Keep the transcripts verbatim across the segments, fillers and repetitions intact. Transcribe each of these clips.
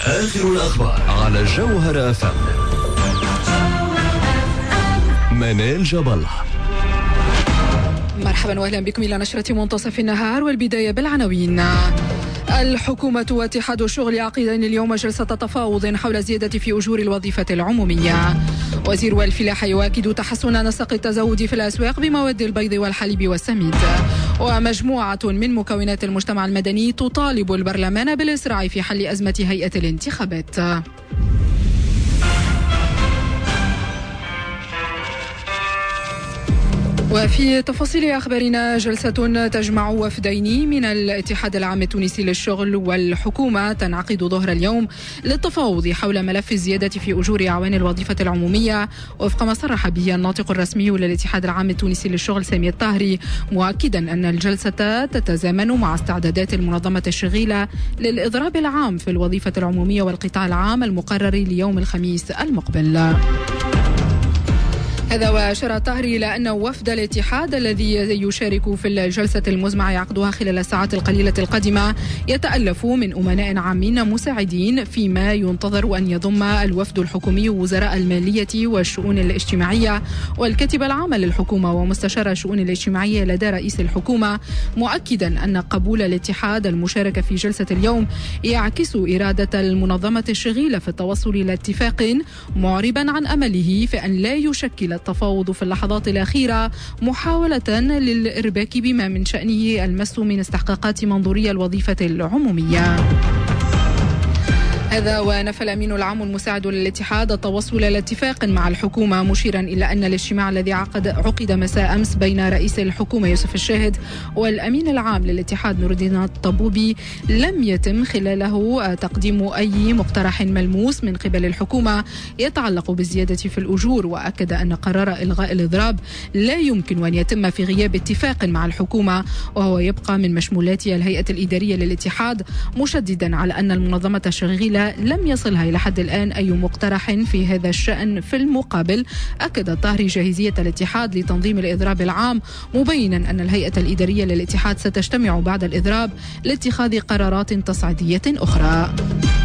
آخر الأخبار على جوهر أف أم. منال جبل. مرحبا واهلا بكم الى نشرة منتصف النهار، والبداية بالعناوين. الحكومة واتحاد الشغل يعقدان اليوم جلسة تفاوض حول الزيادة في أجور الوظيفة العمومية. وزير الفلاحة يؤكد تحسن نسق التزود في الأسواق بمواد البيض والحليب والسميد. ومجموعة من مكونات المجتمع المدني تطالب البرلمان بالإسراع في حل أزمة هيئة الانتخابات. وفي تفاصيل أخبارنا، جلسة تجمع وفدين من الاتحاد العام التونسي للشغل والحكومة تنعقد ظهر اليوم للتفاوض حول ملف الزيادة في أجور أعوان الوظيفة العمومية، وفق ما صرح به الناطق الرسمي للاتحاد العام التونسي للشغل سامي الطاهري، مؤكدا أن الجلسة تتزامن مع استعدادات المنظمة الشغيلة للإضراب العام في الوظيفة العمومية والقطاع العام المقرر ليوم الخميس المقبل. هذا وأشار الطاهري إلى أن وفد الاتحاد الذي يشارك في الجلسة المزمع يعقدها خلال الساعات القليلة القادمة يتألف من أمناء عامين مساعدين، فيما ينتظر أن يضم الوفد الحكومي وزراء المالية والشؤون الاجتماعية والكاتب العام للحكومة ومستشار الشؤون الاجتماعية لدى رئيس الحكومة، مؤكدا أن قبول الاتحاد المشاركة في جلسة اليوم يعكس إرادة المنظمة الشغيلة في التوصل إلى اتفاق، معربا عن أمله في أن لا يشكل التفاوض في اللحظات الأخيرة محاولة للإرباك بما من شأنه المس من استحقاقات منظورية الوظيفة العمومية. هذا ونفى الأمين العام المساعد للاتحاد التوصل إلى اتفاق مع الحكومة، مشيرا إلى أن الاجتماع الذي عقد عقد مساء أمس بين رئيس الحكومة يوسف الشاهد والأمين العام للاتحاد نور الدين الطبوبي لم يتم خلاله تقديم أي مقترح ملموس من قبل الحكومة يتعلق بالزيادة في الأجور، وأكد أن قرار إلغاء الإضراب لا يمكن أن يتم في غياب اتفاق مع الحكومة، وهو يبقى من مشمولات الهيئة الإدارية للاتحاد، مشددا على أن المنظمة الشغيلة لم يصلها إلى حد الآن أي مقترح في هذا الشأن. في المقابل أكد الطاهري جاهزية الاتحاد لتنظيم الإضراب العام، مبينا أن الهيئة الإدارية للاتحاد ستجتمع بعد الإضراب لاتخاذ قرارات تصعيدية أخرى.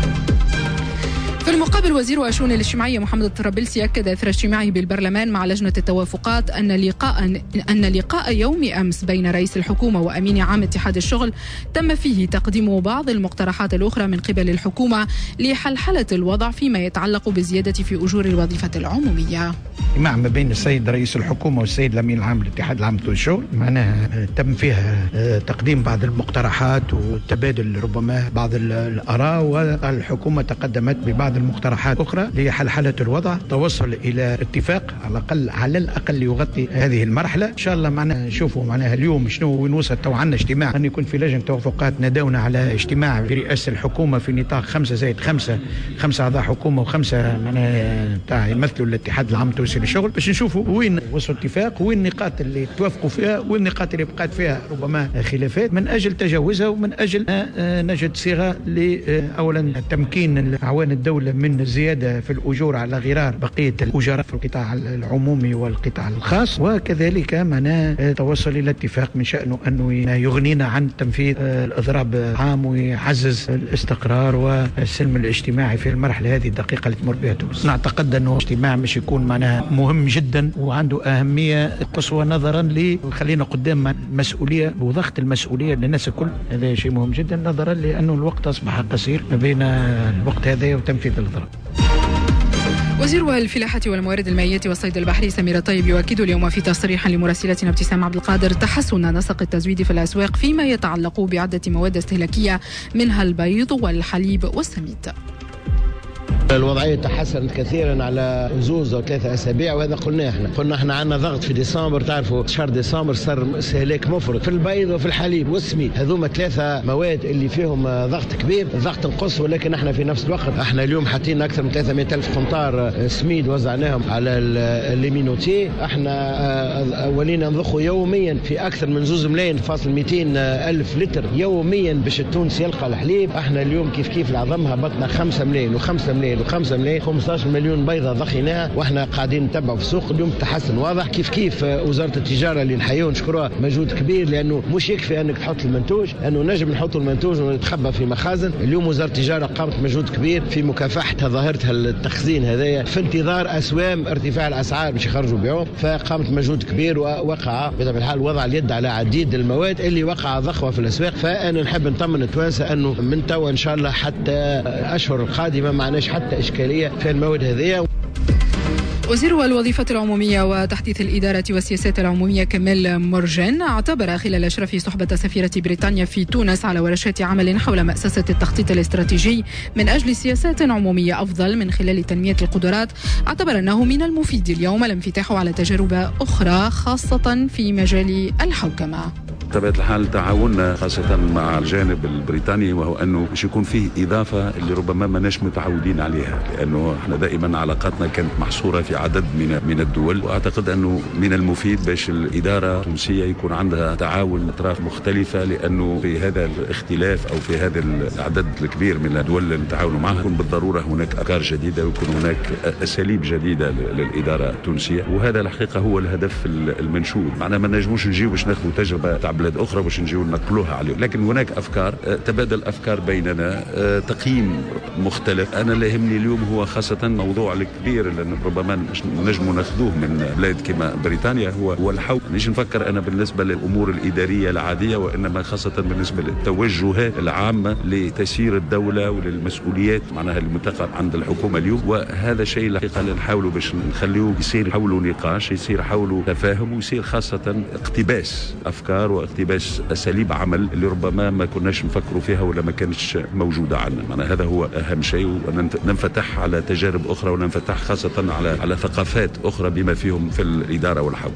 في المقابل، وزير الشؤون الاجتماعية محمد الطرابلسي أكد أثر اجتماعه بالبرلمان مع لجنة التوافقات أن لقاء أن لقاء يوم أمس بين رئيس الحكومة وأمين عام اتحاد الشغل تم فيه تقديم بعض المقترحات الأخرى من قبل الحكومة لحلحلة الوضع فيما يتعلق بالزيادة في أجور الوظيفة العمومية. مع ما بين السيد رئيس الحكومة والسيد الأمين العام للاتحاد العام للشغل، معناها تم فيها تقديم بعض المقترحات وتبادل ربما بعض الآراء، والحكومة تقدمت ببعض المقترحات أخرى لحلحلة الوضع، توصل إلى اتفاق على الأقل على الأقل يغطي هذه المرحلة. إن شاء الله معنا نشوفوا معناها اليوم شنو وين وصل. تو عندنا اجتماع أن يكون في لجنة توافقات، نداونا على اجتماع برئاسة الحكومة في نطاق خمسة زائد خمسة خمسة أعضاء حكومة وخمسة معناها تاع يمثلوا الاتحاد العام التونسي للشغل، باش نشوفوا وين وصل اتفاق وين النقاط اللي توافقوا فيها وين النقاط اللي بقات فيها ربما خلافات، من أجل تجاوزها ومن أجل نجد صيغة لأولا تمكين أعوان الدولة من الزيادة في الأجور على غرار بقية الأجراء في القطاع العمومي والقطاع الخاص، وكذلك معناه توصل إلى اتفاق من شأنه أنه يغنينا عن تنفيذ الإضراب العام ويعزز الاستقرار والسلم الاجتماعي في المرحلة هذه الدقيقة اللي تمر بها تونس. نعتقد أنه اجتماع مش يكون معناه مهم جدا وعنده أهمية قصوى نظرا ل خلينا قدام المسؤولية وضغط المسؤولية للناس الكل. هذا شيء مهم جدا نظرا لأنه الوقت أصبح قصير ما بين الوقت هذا وتنفيذ الإضراب. وزير الفلاحة والموارد المائية والصيد البحري سمير الطيب يؤكد اليوم في تصريح لمراسلتنا ابتسام عبد القادر تحسن نسق التزويد في الأسواق فيما يتعلق بعدة مواد استهلاكية منها البيض والحليب والسميد. الوضعية تحسنت كثيرا على زوز أو ثلاثة أسابيع، وهذا قلنا احنا قلنا احنا عندنا ضغط في ديسمبر، تعرفوا شهر ديسمبر صار استهلاك مفرط في البيض وفي الحليب والسميد، هذوما ثلاثة مواد اللي فيهم ضغط كبير. الضغط نقص، ولكن احنا في نفس الوقت احنا اليوم حاطين أكثر من ثلاثمائة ألف قنطار سميد وزعناهم على الليمينوتي. احنا أولينا نضخوا يوميا في أكثر من زوز ملايين فاصل مئتين ألف لتر يوميا باش التونسي يلقى الحليب. احنا اليوم كيف كيف العظم هبطنا خمسة ملايين وخمسة ملايين ملايين وخمسة ملايين خمسة عشر مليون بيضة ضخيناها، واحنا قاعدين نتبعوا في السوق. اليوم تحسن واضح. كيف كيف وزارة التجارة اللي نحيوها نشكروها مجهود كبير، لأنه مش يكفي أنك تحط المنتوج، أنه نجم نحط المنتوج ونتخبى في مخازن. اليوم وزارة التجارة قامت مجهود كبير في مكافحة ظاهرة التخزين هذايا في انتظار أسوام ارتفاع الأسعار باش يخرجوا بيعهم، فقامت مجهود كبير ووقع بطبيعة الحال وضع اليد على عديد المواد اللي وقع ضخوة في الأسواق. فأنا نحب نطمن التوانسة أنه من توا إن شاء الله حتى أشهر القادمة معناش حتى إشكالية في المواد هذه. وزير الوظيفة العمومية وتحديث الإدارة والسياسات العمومية كمال مرجان اعتبر خلال إشراف صحبة سفيرة بريطانيا في تونس على ورشات عمل حول مأسسة التخطيط الاستراتيجي من أجل سياسات عمومية أفضل من خلال تنمية القدرات، اعتبر أنه من المفيد اليوم الانفتاح على تجارب أخرى خاصة في مجال الحوكمة. بطبيعة الحال تعاوننا خاصة مع الجانب البريطاني، وهو أنه باش يكون فيه إضافة اللي ربما ما ناش متعودين عليها، لأنه احنا دائما علاقاتنا كانت محصورة في عدد من من الدول، وأعتقد أنه من المفيد باش الإدارة التونسية يكون عندها تعاون أطراف مختلفة، لأنه في هذا الاختلاف أو في هذا العدد الكبير من الدول اللي نتعاونوا معها يكون بالضرورة هناك أفكار جديدة ويكون هناك أساليب جديدة للإدارة التونسية، وهذا الحقيقة هو الهدف المنشود. معنا ما نجموش نجيو باش ناخذ تجربة بلاد أخرى باش نجيو نقلوها عليهم، لكن هناك أفكار، تبادل أفكار بيننا، تقييم مختلف. أنا اللي يهمني اليوم هو خاصة الموضوع الكبير اللي ربما نجموا ناخذوه من بلاد كما بريطانيا هو هو الحوكمة. مش نفكر أنا بالنسبة للأمور الإدارية العادية، وإنما خاصة بالنسبة للتوجهات العامة لتسيير الدولة وللمسؤوليات معناها المتقع عند الحكومة اليوم. وهذا الشيء الحقيقة اللي نحاولوا باش نخليه يصير حوله نقاش، يصير حوله تفاهم، ويصير خاصة اقتباس أفكار واقتباس أساليب عمل اللي ربما ما كناش نفكروا فيها ولا ما كانتش موجودة عنا. معناها هذا هو أهم شيء، وننفتح على تجارب أخرى وننفتح خاصة على على ثقافات أخرى بما فيهم في الإدارة والحوكمة.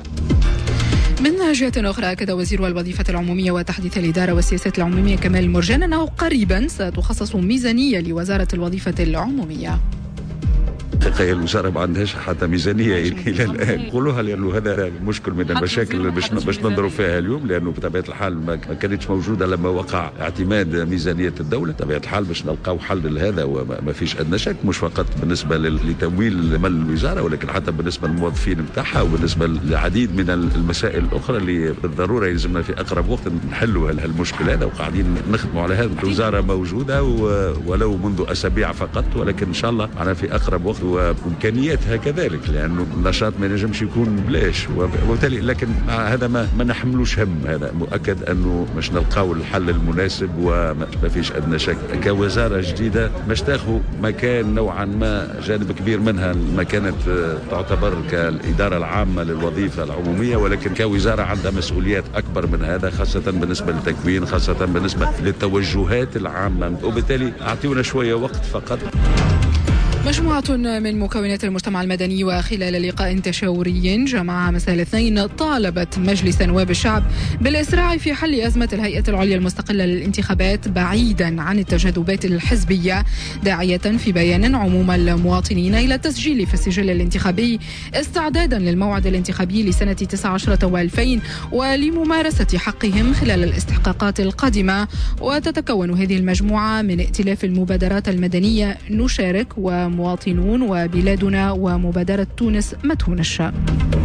من جهة أخرى أكد وزير الوظيفة العمومية وتحديث الإدارة والسياسات العمومية كمال مرجان أنه قريبا ستخصص ميزانية لوزارة الوظيفة العمومية. الحقيقة الوزارة ما عندهاش حتى ميزانية إلى الآن، قولوها لأنه هذا مشكل من المشاكل اللي باش باش ننظروا فيها اليوم، لأنه بطبيعة الحال ما كانتش موجودة لما وقع اعتماد ميزانية الدولة. بطبيعة الحال باش نلقاو حل لهذا وما فيش أدنى شك، مش فقط بالنسبة لتمويل مال الوزارة ولكن حتى بالنسبة للموظفين بتاعها وبالنسبة للعديد من المسائل الأخرى اللي بالضرورة يلزمنا في أقرب وقت نحلوا هالمشكل هذا، وقاعدين نخدموا على هذا. الوزارة موجودة ولو منذ أسابيع فقط، ولكن إن شاء الله معنا في أقرب وقت وإمكانياتها كذلك، لأنه النشاط ما ينجمش يكون بلاش، وبالتالي لكن هذا ما ما نحملوش هم. هذا مؤكد أنه مش نلقاو الحل المناسب وما فيش أدنى شك. كوزارة جديدة مش تاخذ مكان نوعا ما جانب كبير منها ما كانت تعتبر كالإدارة العامة للوظيفة العمومية، ولكن كوزارة عندها مسؤوليات أكبر من هذا، خاصة بالنسبة للتكوين، خاصة بالنسبة للتوجهات العامة، وبالتالي أعطيونا شوية وقت فقط. مجموعة من مكونات المجتمع المدني وخلال لقاء تشاوري جمع مساء الاثنين طالبت مجلس نواب الشعب بالإسراع في حل أزمة الهيئة العليا المستقلة للانتخابات بعيدا عن التجاذبات الحزبية، داعية في بيان عموم المواطنين إلى التسجيل في السجل الانتخابي استعدادا للموعد الانتخابي لسنة تسعة عشر وألفين ولممارسة حقهم خلال الاستحقاقات القادمة. وتتكون هذه المجموعة من ائتلاف المبادرات المدنية نشارك و مواطنون وبلادنا ومبادرة تونس متهون الشاب.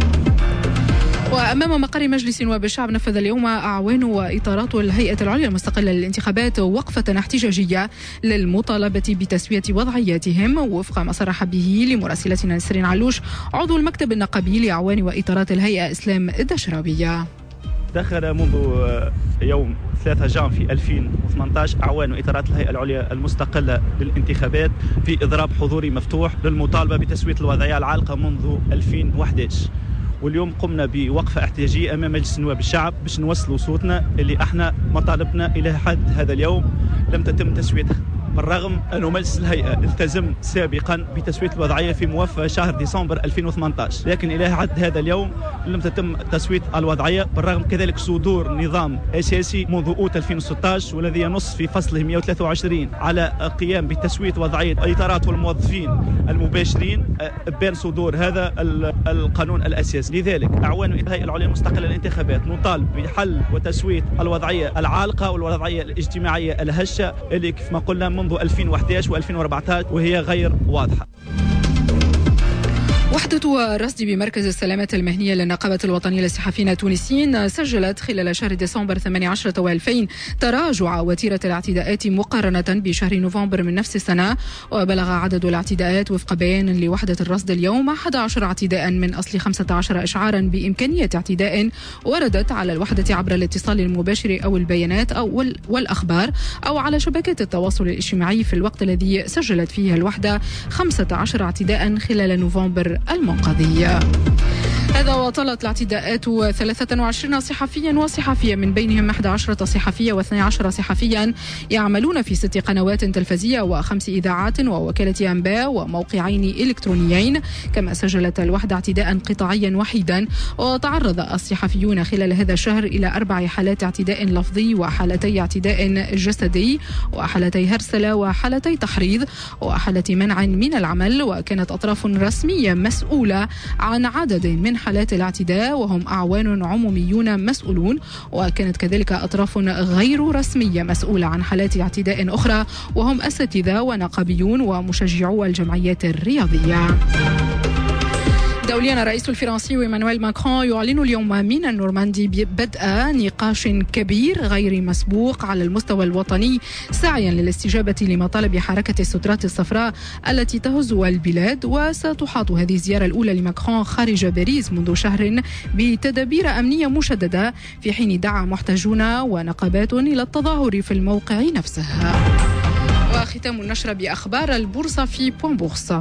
وأمام مقر مجلس نواب الشعب نفذ اليوم أعوان وإطارات الهيئة العليا المستقلة للانتخابات وقفة احتجاجية للمطالبة بتسوية وضعياتهم وفق ما صرح به لمراسلتنا نسرين علوش عضو المكتب النقابي لأعوان وإطارات الهيئة إسلام الدشرابية. دخل منذ يوم ثلاثة جانفي ألفين وثمانية عشر أعوان وإطارات الهيئة العليا المستقلة للانتخابات في إضراب حضوري مفتوح للمطالبة بتسوية الوضعية العالقة منذ ألفين وأحد عشر، واليوم قمنا بوقفة احتجاجية أمام مجلس نواب الشعب باش نوصلوا صوتنا اللي احنا مطالبنا إلى حد هذا اليوم لم تتم تسويتها، بالرغم أن مجلس الهيئة التزم سابقا بتسوية الوضعية في موافقة شهر ديسمبر ألفين وثمانية عشر، لكن إلى حد هذا اليوم لم تتم تسوية الوضعية، بالرغم كذلك صدور نظام أساسي منذ أوت ألفين وستة عشر والذي ينص في فصله مئة وثلاثة وعشرين على القيام بتسوية وضعية الإطارات والموظفين المباشرين بين صدور هذا القانون الأساسي. لذلك أعوان الهيئة العليا المستقلة للانتخابات نطالب بحل وتسوية الوضعية العالقة والوضعية الاجتماعية الهشة اللي كيف ما قلنا منذ منذ ألفين وأحد عشر وألفين وأربعة عشر وهي غير واضحة. وحدة الرصد بمركز السلامة المهنية للنقابة الوطنية للصحفيين التونسيين سجلت خلال شهر ديسمبر ثمانية عشر وألفين تراجع وتيرة الاعتداءات مقارنة بشهر نوفمبر من نفس السنة، وبلغ عدد الاعتداءات وفق بيان لوحدة الرصد اليوم أحد عشر اعتداء من أصل خمسة عشر إشعارا بإمكانية اعتداء وردت على الوحدة عبر الاتصال المباشر أو البيانات أو والأخبار أو على شبكات التواصل الاجتماعي في الوقت الذي سجلت فيه الوحدة خمسة عشر اعتداء خلال نوفمبر المنقضي. هذا وطالت الاعتداءات ثلاثة وعشرين صحفيا وصحفية، من بينهم إحدى عشرة صحفية واثني عشر صحفيا يعملون في ست قنوات تلفزية وخمس إذاعات ووكالة أنباء وموقعين إلكترونيين. كما سجلت الوحدة اعتداء قطاعيا وحيدا، وتعرض الصحفيون خلال هذا الشهر إلى أربع حالات اعتداء لفظي وحالتي اعتداء جسدي وحالتي هرسلة وحالتي تحريض وحالة منع من العمل. وكانت أطراف رسمية مسؤولة عن عدد من حالات الاعتداء وهم أعوان عموميون مسؤولون، وكانت كذلك أطراف غير رسمية مسؤولة عن حالات اعتداء أخرى وهم أساتذة ونقابيون ومشجعو الجمعيات الرياضية. دوليا الرئيس الفرنسي إيمانويل ماكرون يعلن اليوم من النورماندي بدء نقاش كبير غير مسبوق على المستوى الوطني سعيا للاستجابة لمطالب حركة السترات الصفراء التي تهز البلاد. وستحاط هذه الزيارة الأولى لماكرون خارج باريس منذ شهر بتدابير أمنية مشددة، في حين دعا محتجون ونقابات إلى التظاهر في الموقع نفسه. وختام النشرة بأخبار البورصة في بوان بورصة.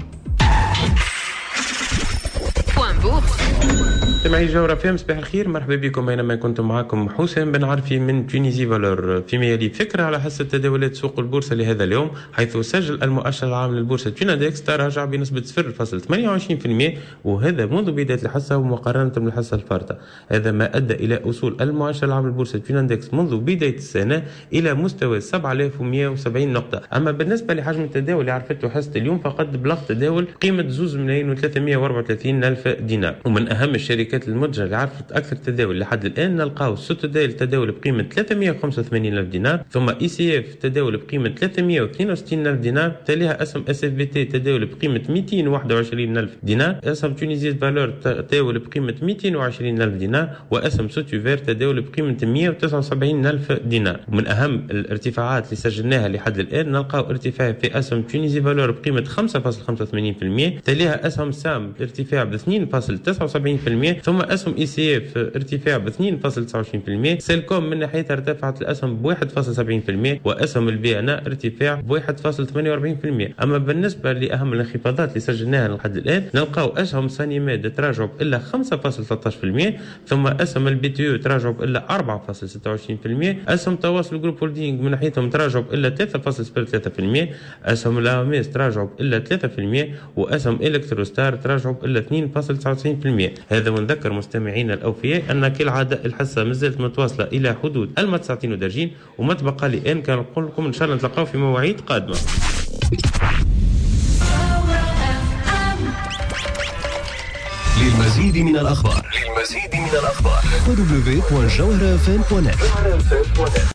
سمعي جورة فهم، صباح الخير، مرحبا بكم أينما كنتم. معكم حسام بن عرفي من تونيزي فالور. فيما يلي فكرة على حسب تداولات سوق البورصة لهذا اليوم، حيث سجل المؤشر العام للبورصة تونادكس تراجع بنسبة صفر فاصلة ثمانية وعشرين بالمئة، وهذا منذ بداية الحصة ومقارنة بالحصة الفارطة. هذا ما أدى إلى أصول المؤشر العام للبورصة تونادكس منذ بداية السنة إلى مستوى سبعة آلاف ومئة وسبعين نقطة. أما بالنسبة لحجم التداول اللي عرفته حصة اليوم، فقد بلغ تداول قيمة زوز ملايين وثلاثمئة وأربعة وثلاثين ألف دينار. ومن أهم الشركات المتجرة اللي عرفت أكثر تداول لحد الآن نلقاو سوتوديل تداول بقيمة ثلاثمئة وخمسة وثمانين ألف دينار، ثم إي سي إف تداول بقيمة ثلاثمئة واثنين وستين ألف دينار، تليها اسم اس اف بي تي تداول بقيمة مئتين وواحد وعشرين ألف دينار، اسم تونيزية فالور تداول بقيمة مئتين وعشرين ألف دينار، واسم سوتوفير تداول بقيمة مئة وتسعة وسبعين ألف دينار. ومن أهم الارتفاعات اللي سجلناها لحد الآن نلقاو ارتفاع في اسم تونيزي فالور بقيمة خمسة فاصلة خمسة وثمانين بالمئة، تليها اسم سام ارتفاع ب اثنين فاصلة تسعة وسبعين بالمئة، ثم اسهم اي سي اف ارتفاع ب اثنين فاصلة تسعة وعشرين بالمئة. سيلكوم من ناحيتها ارتفعت الاسهم ب واحد فاصلة سبعين بالمئة، واسهم البي ان ارتفاع ب واحد فاصلة ثمانية وأربعين بالمئة. اما بالنسبه لاهم الانخفاضات اللي سجلناها لحد الان نلقاو اسهم سانيميد تراجع الا خمسة فاصلة ثلاثة عشر بالمئة، ثم اسهم البي تي يو تراجع الا أربعة فاصلة ستة وعشرين بالمئة، اسهم تواصل جروب هولدينغ من ناحيتهم تراجع الا ثلاثة فاصلة صفر ثلاثة بالمئة، اسهم الاميس تراجع الا ثلاثة بالمئة، واسهم الكتروستار تراجع الا اثنين فاصلة تسعة وتسعين بالمئة. هذا ونذكر مستمعينا الاوفياء ان كالعاده الحصه مازالت متواصله الى حدود المتسعين ودرجين، وما تبقى لي ان كان نقول لكم ان شاء الله نتلاقاو في مواعيد قادمه. للمزيد من الأخبار للمزيد من الأخبار دبليو دبليو دوت جوهرة إف إم دوت نت.